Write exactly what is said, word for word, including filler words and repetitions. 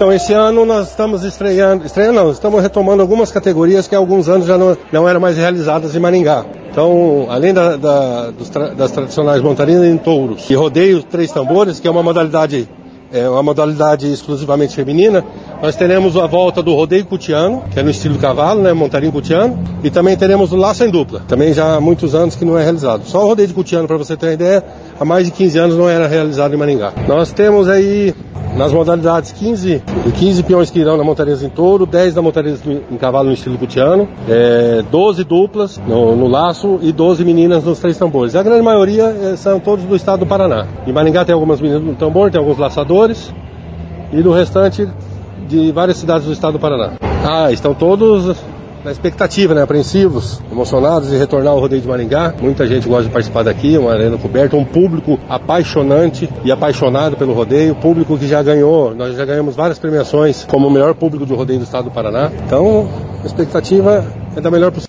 Então esse ano nós estamos estreando, estreando não, estamos retomando algumas categorias que há alguns anos já não, não eram mais realizadas em Maringá. Então, além da, da, dos tra, das tradicionais montarinas em touros e rodeio três tambores, que é uma modalidade, é uma modalidade exclusivamente feminina, nós teremos a volta do rodeio cutiano, que é no estilo cavalo, né, montarim cutiano, e também teremos o laço em dupla, também já há muitos anos que não é realizado. Só o rodeio de cutiano, para você ter uma ideia, há mais de quinze anos não era realizado em Maringá. Nós temos aí, nas modalidades, quinze, quinze peões que irão na montarinas em touro, dez na montarinas em cavalo no estilo cutiano, é, doze duplas no, no laço e doze meninas nos três tambores. A grande maioria é, são todos do estado do Paraná. Em Maringá tem algumas meninas no tambor, tem alguns laçadores, e no restante de várias cidades do estado do Paraná. Ah, estão todos na expectativa, né, apreensivos, emocionados em retornar ao rodeio de Maringá. Muita gente gosta de participar daqui, uma arena coberta, um público apaixonante e apaixonado pelo rodeio, público que já ganhou, nós já ganhamos várias premiações como o melhor público do rodeio do estado do Paraná. Então, a expectativa é da melhor possível.